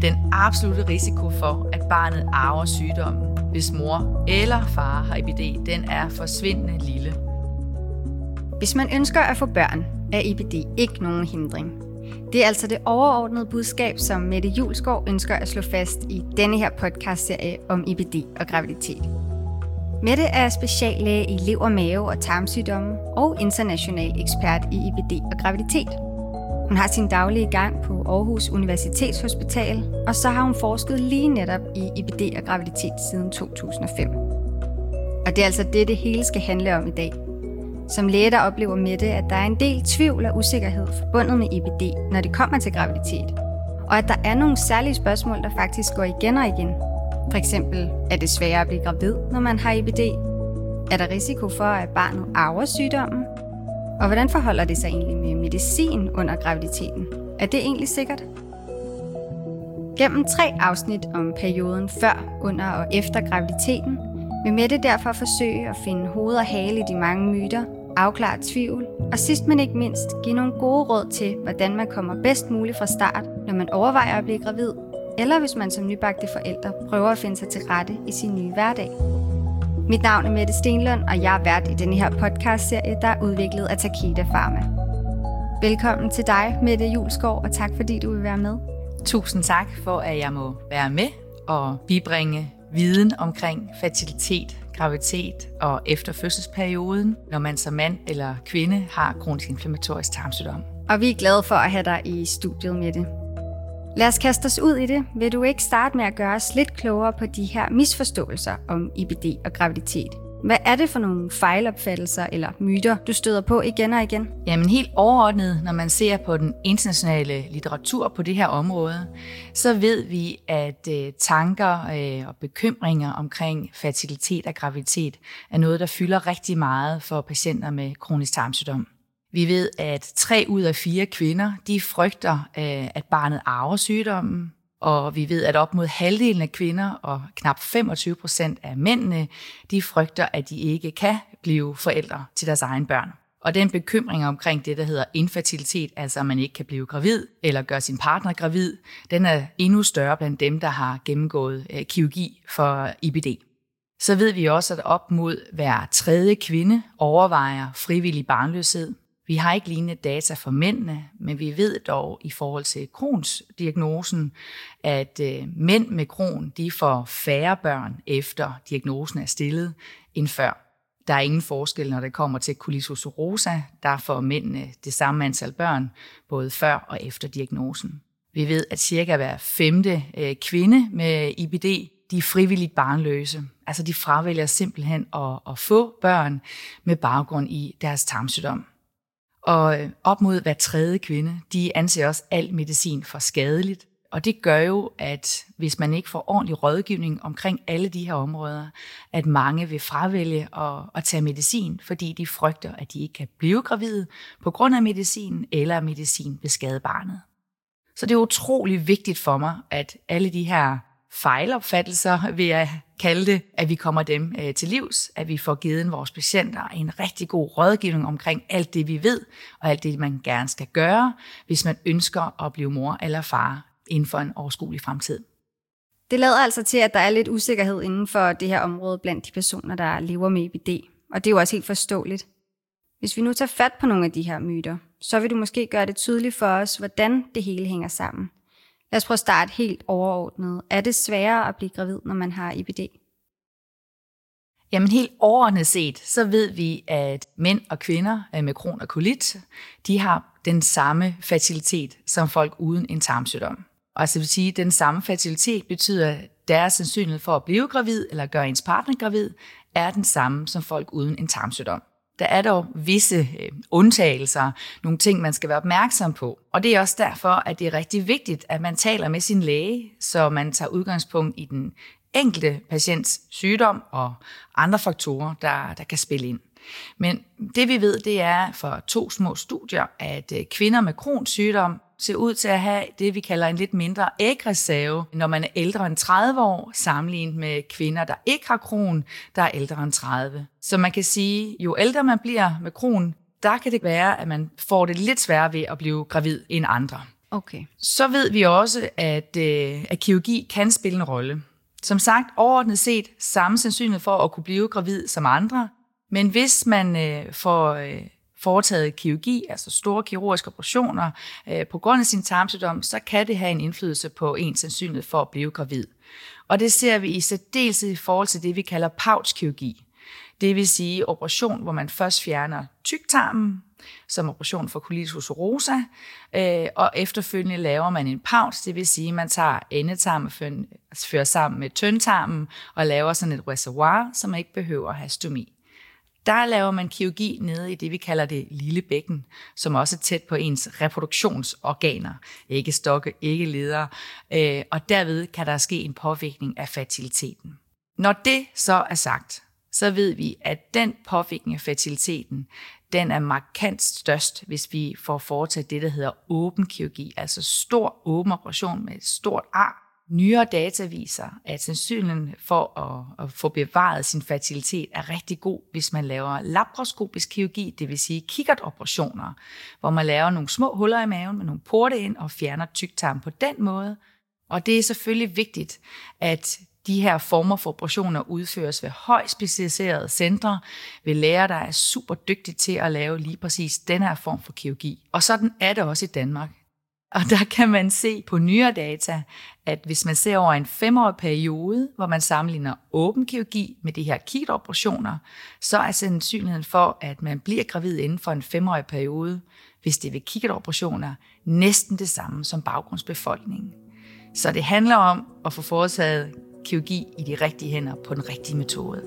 Den absolutte risiko for, at barnet arver sygdommen, hvis mor eller far har IBD, den er forsvindende lille. Hvis man ønsker at få børn, er IBD ikke nogen hindring. Det er altså det overordnede budskab, som Mette Julsgaard ønsker at slå fast i denne her podcastserie om IBD og graviditet. Mette er speciallæge i lever, mave og tarmsygdomme og international ekspert i IBD og graviditet. Hun har sin daglige gang på Aarhus Universitetshospital, og så har hun forsket lige netop i IBD og graviditet siden 2005. Og det er altså det hele skal handle om i dag. Som læge, der oplever Mette, at der er en del tvivl og usikkerhed forbundet med IBD, når det kommer til graviditet. Og at der er nogle særlige spørgsmål, der faktisk går igen og igen. For eksempel, er det sværere at blive gravid, når man har IBD? Er der risiko for, at barnet arver sygdommen? Og hvordan forholder det sig egentlig med medicin under graviditeten? Er det egentlig sikkert? Gennem 3 afsnit om perioden før, under og efter graviditeten, vil Mette derfor forsøge at finde hoved og hale i de mange myter, afklare tvivl, og sidst men ikke mindst give nogle gode råd til, hvordan man kommer bedst muligt fra start, når man overvejer at blive gravid, eller hvis man som nybagte forældre prøver at finde sig til rette i sin nye hverdag. Mit navn er Mette Stenlund, og jeg er vært i denne her podcastserie, der er udviklet af Takeda Pharma. Velkommen til dig, Mette Julsgaard, og tak fordi du vil være med. Tusind tak for, at jeg må være med og bibringe viden omkring fertilitet, graviditet og efter fødselsperioden, når man som mand eller kvinde har kronisk inflammatorisk tarmsygdom. Og vi er glade for at have dig i studiet, Mette. Lad os kaste os ud i det. Vil du ikke starte med at gøre os lidt klogere på de her misforståelser om IBD og graviditet? Hvad er det for nogle fejlopfattelser eller myter, du støder på igen og igen? Jamen helt overordnet, når man ser på den internationale litteratur på det her område, så ved vi, at tanker og bekymringer omkring fertilitet og graviditet er noget, der fylder rigtig meget for patienter med kronisk tarmsygdom. Vi ved, at 3 ud af 4 kvinder, de frygter, at barnet arver sygdommen. Og vi ved, at op mod halvdelen af kvinder og knap 25% af mændene, de frygter, at de ikke kan blive forældre til deres egen børn. Og den bekymring omkring det, der hedder infertilitet, altså at man ikke kan blive gravid eller gøre sin partner gravid, den er endnu større blandt dem, der har gennemgået kirurgi for IBD. Så ved vi også, at op mod hver 3. kvinde overvejer frivillig barnløshed. Vi har ikke lignende data for mændene, men vi ved dog i forhold til Crohns-diagnosen, at mænd med Crohn, de får færre børn efter diagnosen er stillet end før. Der er ingen forskel, når det kommer til colitis ulcerosa. Der får mændene det samme antal børn, både før og efter diagnosen. Vi ved, at cirka hver 5. kvinde med IBD, de er frivilligt barnløse. Altså de fravælger simpelthen at få børn med baggrund i deres tarmsygdom. Og op mod hver 3. kvinde, de anser også al medicin for skadeligt. Og det gør jo, at hvis man ikke får ordentlig rådgivning omkring alle de her områder, at mange vil fravælge at tage medicin, fordi de frygter, at de ikke kan blive gravide på grund af medicin, eller at medicin vil skade barnet. Så det er utrolig vigtigt for mig, at alle de her fejlopfattelser, vil jeg kalde det, at vi kommer dem til livs, at vi får givet vores patienter en rigtig god rådgivning omkring alt det, vi ved, og alt det, man gerne skal gøre, hvis man ønsker at blive mor eller far inden for en overskuelig fremtid. Det lader altså til, at der er lidt usikkerhed inden for det her område blandt de personer, der lever med IBD, og det er jo også helt forståeligt. Hvis vi nu tager fat på nogle af de her myter, så vil du måske gøre det tydeligt for os, hvordan det hele hænger sammen. Lad os prøve at starte helt overordnet. Er det sværere at blive gravid, når man har IBD? Jamen helt overordnet set, så ved vi, at mænd og kvinder med Crohn og kolit, de har den samme fertilitet som folk uden en tarmsygdom. Og altså vil sige, at den samme fertilitet betyder, at deres sandsynlighed for at blive gravid eller gøre ens partner gravid, er den samme som folk uden en tarmsygdom. Der er dog visse undtagelser, nogle ting, man skal være opmærksom på. Og det er også derfor, at det er rigtig vigtigt, at man taler med sin læge, så man tager udgangspunkt i den enkelte patients sygdom og andre faktorer, der kan spille ind. Men det vi ved, det er for 2 små studier, at kvinder med Crohns sygdom ser ud til at have det, vi kalder en lidt mindre ægreserve, når man er ældre end 30 år, sammenlignet med kvinder, der ikke har Crohn, der er ældre end 30. Så man kan sige, jo ældre man bliver med Crohn, der kan det være, at man får det lidt sværere ved at blive gravid end andre. Okay. Så ved vi også, at kirurgi kan spille en rolle. Som sagt, overordnet set samme sandsynlighed for at kunne blive gravid som andre, men hvis man får foretaget kirurgi, altså store kirurgiske operationer, på grund af sin tarmsygdom, så kan det have en indflydelse på ens sandsynlighed for at blive gravid. Og det ser vi i særdeleshed i forhold til det, vi kalder pouchkirurgi. Det vil sige operation, hvor man først fjerner tyktarmen, som operation for colitis ulcerosa, og efterfølgende laver man en pouch, det vil sige, at man tager endetarmen og fører sammen med tyndtarmen og laver sådan et reservoir, så man ikke behøver at have stomi. Der laver man kirurgi nede i det, vi kalder det lille bækken, som også er tæt på ens reproduktionsorganer, ikke stokke, ikke ledere, og derved kan der ske en påvirkning af fertiliteten. Når det så er sagt, så ved vi, at den påvirkning af fertiliteten, den er markant størst, hvis vi får foretaget det, der hedder åben kirurgi, altså stor åben operation med et stort ar. Nyere data viser, at sandsynligheden for at få bevaret sin fertilitet er rigtig god, hvis man laver laparoskopisk kirurgi, det vil sige kikkertoperationer, hvor man laver nogle små huller i maven med nogle porte ind og fjerner tyktarmen på den måde. Og det er selvfølgelig vigtigt, at de her former for operationer udføres ved højt specialiserede centre, ved læger, der er super dygtige til at lave lige præcis den her form for kirurgi. Og sådan er det også i Danmark. Og der kan man se på nyere data, at hvis man ser over en 5-årig periode, hvor man sammenligner åben kirurgi med de her kikkertoperationer, så er sandsynligheden for, at man bliver gravid inden for en 5-årig periode, hvis det er ved kikkertoperationer, næsten det samme som baggrundsbefolkningen. Så det handler om at få foretaget kirurgi i de rigtige hænder på den rigtige metode.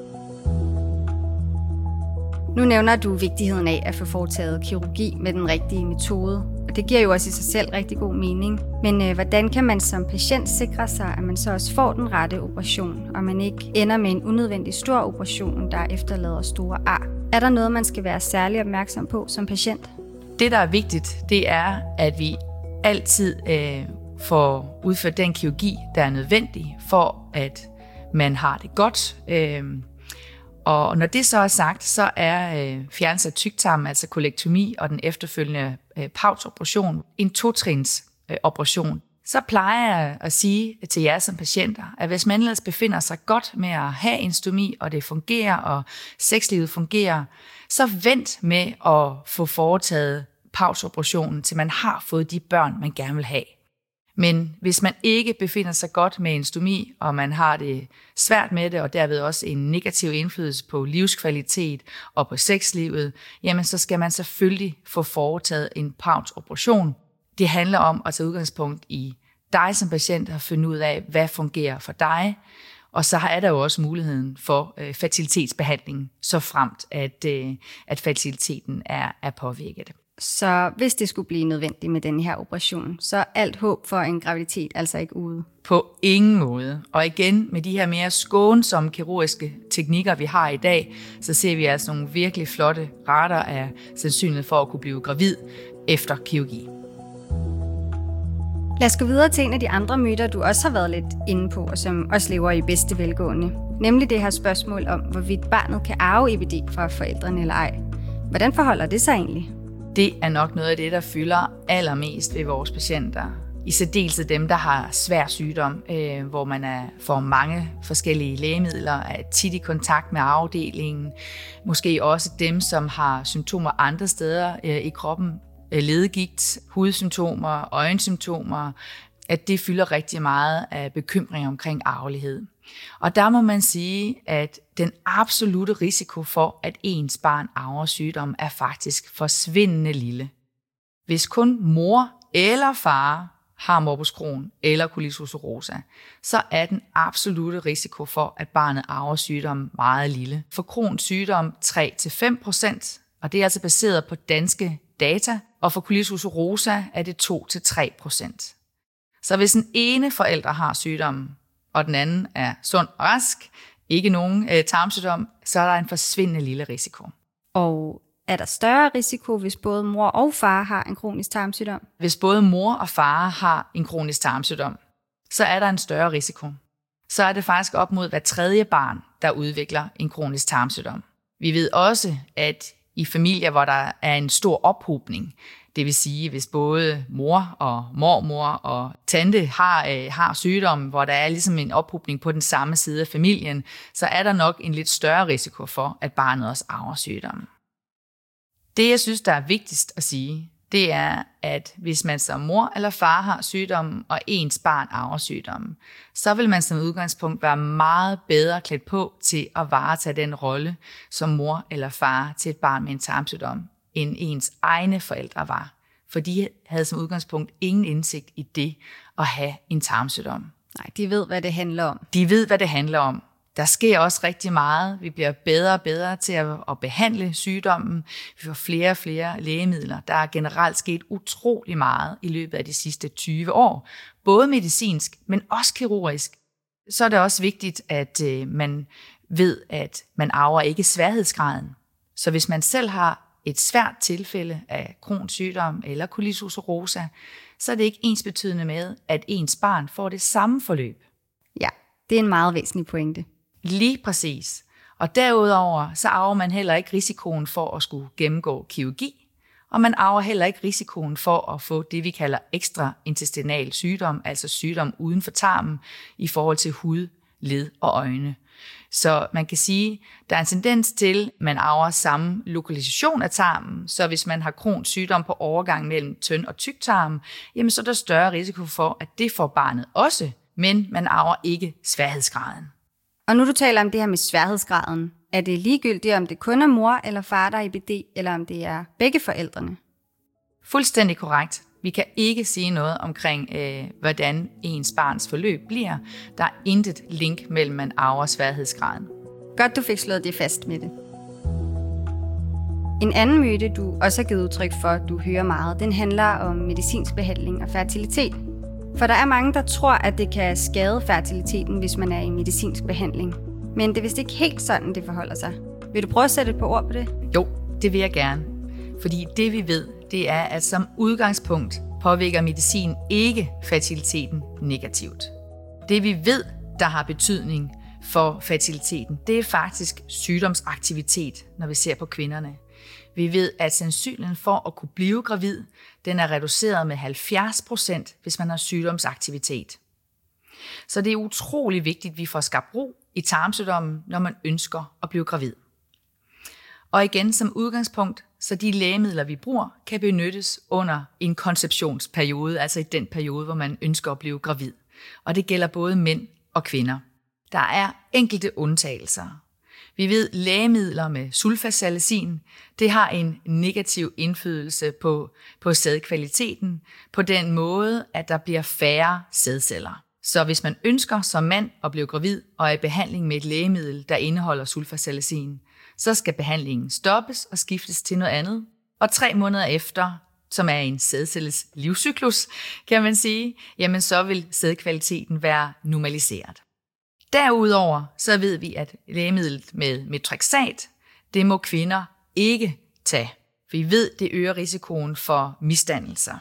Nu nævner du vigtigheden af at få foretaget kirurgi med den rigtige metode, og det giver jo også i sig selv rigtig god mening. Men hvordan kan man som patient sikre sig, at man så også får den rette operation, og man ikke ender med en unødvendig stor operation, der efterlader store ar? Er der noget, man skal være særlig opmærksom på som patient? Det, der er vigtigt, det er, at vi altid får udført den kirurgi, der er nødvendig for, at man har det godt. Og når det så er sagt, så er fjernelse af tyktarmen, altså kolektomi og den efterfølgende pouch-operation, en 2-trins operation. Så plejer jeg at sige til jer som patienter, at hvis man ellers befinder sig godt med at have en stomi, og det fungerer, og sexlivet fungerer, så vent med at få foretaget pouch-operationen, til man har fået de børn, man gerne vil have. Men hvis man ikke befinder sig godt med en stomi, og man har det svært med det, og derved også en negativ indflydelse på livskvalitet og på sexlivet, jamen så skal man selvfølgelig få foretaget en pouch-operation. Det handler om at tage udgangspunkt i dig som patient og finde ud af, hvad fungerer for dig. Og så er der jo også muligheden for fertilitetsbehandling, så fremt at fertiliteten er påvirket. Så hvis det skulle blive nødvendigt med den her operation, så er alt håb for en graviditet altså ikke ude? På ingen måde. Og igen, med de her mere skånsomme kirurgiske teknikker, vi har i dag, så ser vi altså nogle virkelig flotte rater af sandsynlighed for at kunne blive gravid efter kirurgi. Lad os gå videre til en af de andre myter, du også har været lidt inde på, og som også lever i bedste velgående. Nemlig det her spørgsmål om, hvorvidt barnet kan arve IBD fra forældrene eller ej. Hvordan forholder det sig egentlig? Det er nok noget af det, der fylder allermest ved vores patienter. I særdeleshed dem, der har svær sygdom, hvor man får mange forskellige lægemidler, er tit i kontakt med afdelingen. Måske også dem, som har symptomer andre steder i kroppen, ledegigt, hudsymptomer, øjensymptomer, at det fylder rigtig meget af bekymring omkring arvelighed. Og der må man sige, at den absolutte risiko for, at ens barn arver sygdom, er faktisk forsvindende lille. Hvis kun mor eller far har morbus Crohn eller colitis ulcerosa, så er den absolutte risiko for, at barnet arver sygdom meget lille. For Crohns sygdom 3-5%, og det er altså baseret på danske data, og for colitis ulcerosa er det 2-3%. Så hvis den ene forælder har sygdommen, og den anden er sund og rask, ikke nogen tarmsygdom, så er der en forsvindende lille risiko. Og er der større risiko, hvis både mor og far har en kronisk tarmsygdom? Hvis både mor og far har en kronisk tarmsygdom, så er der en større risiko. Så er det faktisk op mod hver tredje barn, der udvikler en kronisk tarmsygdom. Vi ved også, at i familier, hvor der er en stor ophobning. Det vil sige, hvis både mor og mormor og tante har sygdom, hvor der er ligesom en ophobning på den samme side af familien, så er der nok en lidt større risiko for, at barnet også arver sygdommen. Det, jeg synes, der er vigtigst at sige, det er, at hvis man som mor eller far har sygdommen, og ens barn arver sygdommen, så vil man som udgangspunkt være meget bedre klædt på til at varetage den rolle som mor eller far til et barn med en tarmsygdom, end ens egne forældre var. For de havde som udgangspunkt ingen indsigt i det at have en tarmsygdom. Nej, de ved, hvad det handler om. De ved, hvad det handler om. Der sker også rigtig meget. Vi bliver bedre og bedre til at behandle sygdommen. Vi får flere og flere lægemidler. Der er generelt sket utrolig meget i løbet af de sidste 20 år. Både medicinsk, men også kirurgisk. Så er det også vigtigt, at man ved, at man arver ikke sværhedsgraden. Så hvis man selv har et svært tilfælde af Crohns sygdom eller colitis ulcerosa, så er det ikke ensbetydende med, at ens barn får det samme forløb. Ja, det er en meget væsentlig pointe. Lige præcis. Og derudover så arver man heller ikke risikoen for at skulle gennemgå kirurgi, og man arver heller ikke risikoen for at få det, vi kalder ekstraintestinal sygdom, altså sygdom uden for tarmen i forhold til hud, led og øjne. Så man kan sige, at der er en tendens til, at man arver samme lokalisation af tarmen, så hvis man har Crohns sygdom på overgang mellem tynd- og tyktarmen, jamen så er der større risiko for, at det får barnet også, men man arver ikke sværhedsgraden. Og nu du taler om det her med sværhedsgraden, er det ligegyldigt, om det kun er mor eller far, der er IBD, eller om det er begge forældrene? Fuldstændig korrekt. Vi kan ikke sige noget omkring, hvordan ens barns forløb bliver. Der er intet link mellem man arver og sværhedsgraden. Godt, du fik slået det fast med det. En anden myte, du også har givet udtryk for, du hører meget, den handler om medicinsk behandling og fertilitet. For der er mange, der tror, at det kan skade fertiliteten, hvis man er i medicinsk behandling. Men det er vist ikke helt sådan, det forholder sig. Vil du prøve at sætte et par ord på det? Jo, det vil jeg gerne. Fordi det vi ved, det er, at som udgangspunkt påvirker medicin ikke fertiliteten negativt. Det vi ved, der har betydning for fertiliteten, det er faktisk sygdomsaktivitet, når vi ser på kvinderne. Vi ved, at sandsynligheden for at kunne blive gravid, den er reduceret med 70%, hvis man har sygdomsaktivitet. Så det er utrolig vigtigt, at vi får skabt ro i tarmsygdommen, når man ønsker at blive gravid. Og igen som udgangspunkt, så de lægemidler, vi bruger, kan benyttes under en konceptionsperiode, altså i den periode, hvor man ønsker at blive gravid. Og det gælder både mænd og kvinder. Der er enkelte undtagelser. Vi ved, lægemidler med sulfasalazin, det har en negativ indflydelse på sædkvaliteten, på den måde, at der bliver færre sædceller. Så hvis man ønsker som mand at blive gravid og er i behandling med et lægemiddel, der indeholder sulfasalazin, så skal behandlingen stoppes og skiftes til noget andet. Og 3 måneder efter, som er en sædcelles livscyklus, kan man sige, jamen så vil sædkvaliteten være normaliseret. Derudover så ved vi, at lægemidlet med methotrexat, det må kvinder ikke tage. For vi ved, det øger risikoen for misdannelser.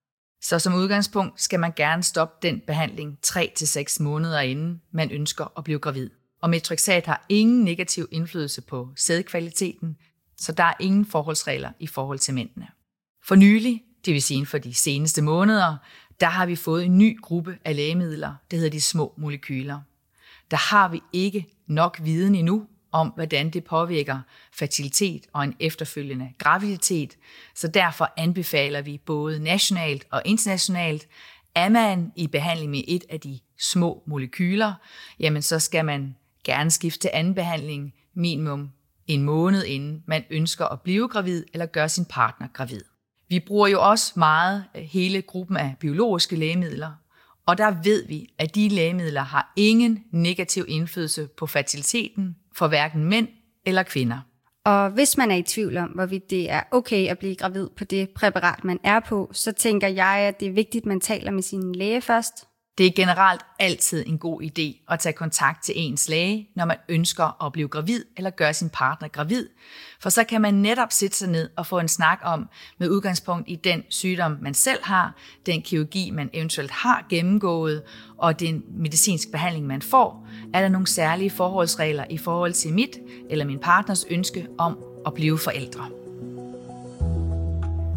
Så som udgangspunkt skal man gerne stoppe den behandling 3-6 måneder inden man ønsker at blive gravid. Og methotrexat har ingen negativ indflydelse på sædkvaliteten, så der er ingen forholdsregler i forhold til mændene. For nylig, det vil sige for de seneste måneder, der har vi fået en ny gruppe af lægemidler, det hedder de små molekyler. Der har vi ikke nok viden endnu om, hvordan det påvirker fertilitet og en efterfølgende graviditet, så derfor anbefaler vi både nationalt og internationalt, er man i behandling med et af de små molekyler, jamen så skal man gerne skifte til anden behandling minimum 1 måned inden man ønsker at blive gravid eller gøre sin partner gravid. Vi bruger jo også meget hele gruppen af biologiske lægemidler, og der ved vi, at de lægemidler har ingen negativ indflydelse på fertiliteten for hverken mænd eller kvinder. Og hvis man er i tvivl om, hvorvidt det er okay at blive gravid på det præparat, man er på, så tænker jeg, at det er vigtigt, at man taler med sin læge først. Det er generelt altid en god idé at tage kontakt til ens læge, når man ønsker at blive gravid eller gøre sin partner gravid. For så kan man netop sætte sig ned og få en snak om, med udgangspunkt i den sygdom, man selv har, den kirurgi, man eventuelt har gennemgået, og den medicinske behandling, man får. Er der nogle særlige forholdsregler i forhold til mit eller min partners ønske om at blive forældre?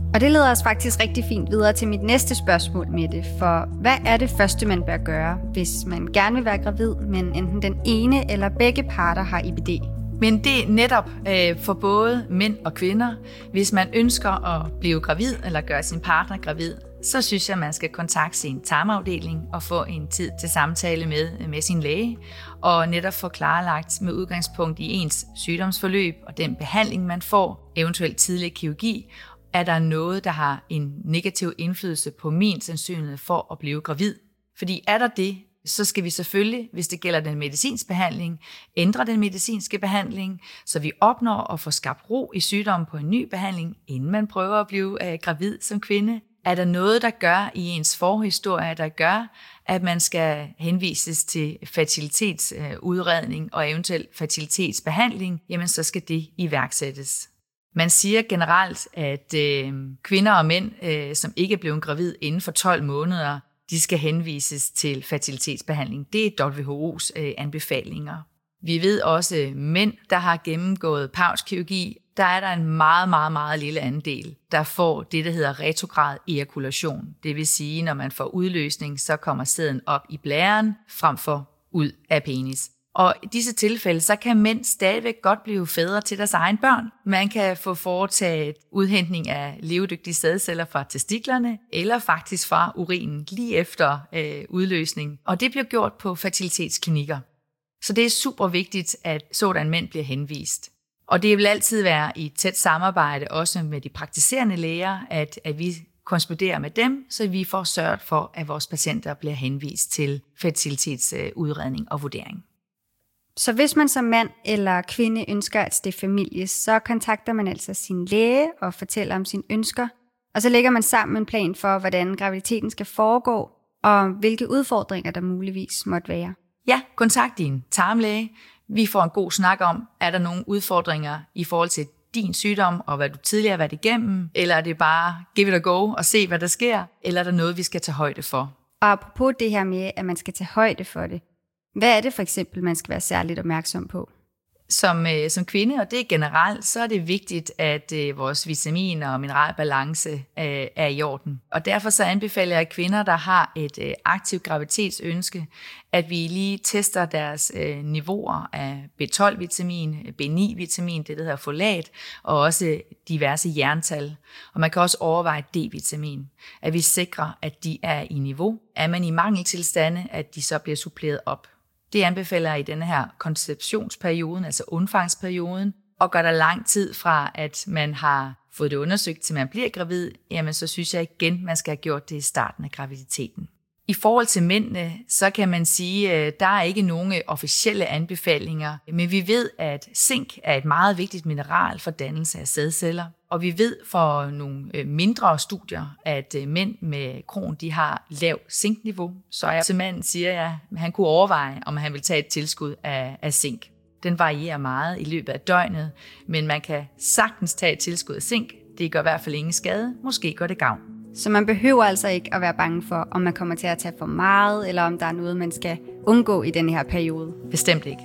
Og det leder os faktisk rigtig fint videre til mit næste spørgsmål, Mette. For hvad er det første, man bør gøre, hvis man gerne vil være gravid, men enten den ene eller begge parter har IBD? Men det er netop for både mænd og kvinder. Hvis man ønsker at blive gravid eller gøre sin partner gravid, så synes jeg, at man skal kontakte sin tarmafdeling og få en tid til samtale med sin læge, og netop få klarlagt med udgangspunkt i ens sygdomsforløb og den behandling, man får, eventuelt tidlig kirurgi, er der noget, der har en negativ indflydelse på min sandsynlighed for at blive gravid. Fordi er der det, så skal vi selvfølgelig, hvis det gælder den medicinske behandling, ændre den medicinske behandling, så vi opnår at få skabt ro i sygdommen på en ny behandling, inden man prøver at blive gravid som kvinde. Er der noget, der gør i ens forhistorie, der gør, at man skal henvises til fertilitetsudredning og eventuelt fertilitetsbehandling, jamen så skal det iværksættes. Man siger generelt, at kvinder og mænd, som ikke er blevet gravid inden for 12 måneder, de skal henvises til fertilitetsbehandling. Det er WHO's anbefalinger. Vi ved også, at mænd, der har gennemgået pauskirurgi, der er der en meget, meget, meget lille andel, der får det, der hedder retrograd ejakulation. Det vil sige, når man får udløsning, så kommer sæden op i blæren frem for ud af penis. Og i disse tilfælde, så kan mænd stadigvæk godt blive fædre til deres egen børn. Man kan få foretaget udhentning af levedygtige sædceller fra testiklerne, eller faktisk fra urinen lige efter udløsning. Og det bliver gjort på fertilitetsklinikker. Så det er super vigtigt, at sådan mænd bliver henvist. Og det vil altid være i tæt samarbejde også med de praktiserende læger, at vi korresponderer med dem, så vi får sørget for, at vores patienter bliver henvist til fertilitetsudredning og vurdering. Så hvis man som mand eller kvinde ønsker at stifte familie, så kontakter man altså sin læge og fortæller om sine ønsker. Og så lægger man sammen en plan for, hvordan graviditeten skal foregå, og hvilke udfordringer der muligvis måtte være. Ja, kontakt din tarmlæge. Vi får en god snak om, er der nogle udfordringer i forhold til din sygdom og hvad du tidligere har været igennem, eller er det bare give it a go og se, hvad der sker, eller er der noget, vi skal tage højde for? Og apropos det her med, at man skal tage højde for det, hvad er det for eksempel, man skal være særligt opmærksom på? Som kvinde, og det er generelt, så er det vigtigt, at vores vitamin- og mineralbalance er i orden. Og derfor så anbefaler jeg kvinder, der har et aktivt graviditetsønske, at vi lige tester deres niveauer af B12-vitamin, B9-vitamin, det der hedder folat, og også diverse jerntal. Og man kan også overveje D-vitamin, at vi sikrer, at de er i niveau. Er man i mangeltilstande, at de så bliver suppleret op. Det anbefaler jeg i denne her konceptionsperioden, altså undfangsperioden, og går der lang tid fra, at man har fået det undersøgt, til man bliver gravid, jamen så synes jeg igen, man skal have gjort det i starten af graviditeten. I forhold til mændene, så kan man sige, at der er ikke nogen officielle anbefalinger, men vi ved, at zink er et meget vigtigt mineral for dannelse af sædceller. Og vi ved for nogle mindre studier, at mænd med Crohn, de har lav zinkniveau. Så jeg til manden siger jeg, at han kunne overveje, om han vil tage et tilskud af zink. Den varierer meget i løbet af døgnet, men man kan sagtens tage et tilskud af zink. Det gør i hvert fald ingen skade. Måske gør det gavn. Så man behøver altså ikke at være bange for, om man kommer til at tage for meget, eller om der er noget, man skal undgå i den her periode. Bestemt ikke.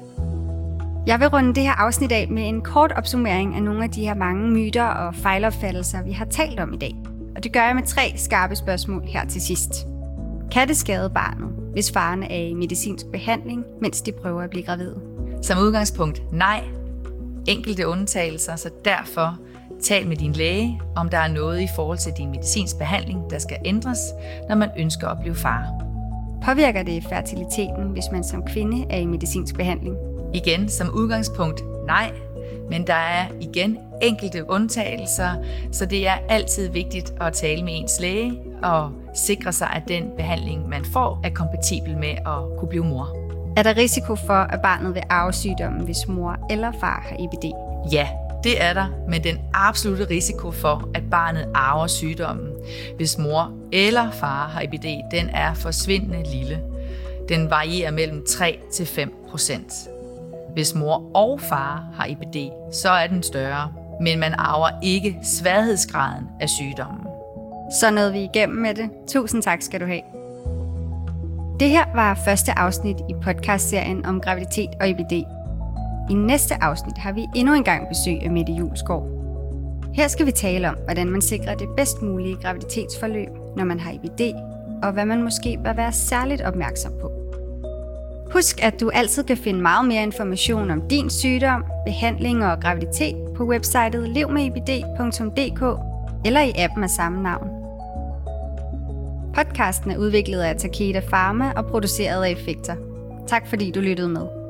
Jeg vil runde det her afsnit af med en kort opsummering af nogle af de her mange myter og fejlopfattelser, vi har talt om i dag. Og det gør jeg med 3 skarpe spørgsmål her til sidst. Kan det skade barnet, hvis faren er i medicinsk behandling, mens de prøver at blive gravide? Som udgangspunkt nej. Enkelte undtagelser, så derfor tal med din læge, om der er noget i forhold til din medicinsk behandling, der skal ændres, når man ønsker at blive far. Påvirker det fertiliteten, hvis man som kvinde er i medicinsk behandling? Igen, som udgangspunkt nej, men der er igen enkelte undtagelser, så det er altid vigtigt at tale med ens læge og sikre sig, at den behandling, man får, er kompatibel med at kunne blive mor. Er der risiko for, at barnet vil arve sygdommen, hvis mor eller far har IBD? Ja, det er der, men den absolutte risiko for, at barnet arver sygdommen, hvis mor eller far har IBD, den er forsvindende lille. Den varierer mellem 3-5%. Hvis mor og far har IBD, så er den større, men man arver ikke sværhedsgraden af sygdommen. Så nåede vi igennem med det. Tusind tak skal du have. Det her var første afsnit i podcastserien om graviditet og IBD. I næste afsnit har vi endnu en gang besøg af Mette Julesgaard. Her skal vi tale om, hvordan man sikrer det bedst mulige graviditetsforløb, når man har IBD, og hvad man måske bør være særligt opmærksom på. Husk, at du altid kan finde meget mere information om din sygdom, behandling og graviditet på websitet levmedibd.dk eller i appen af samme navn. Podcasten er udviklet af Takeda Pharma og produceret af Effekter. Tak fordi du lyttede med.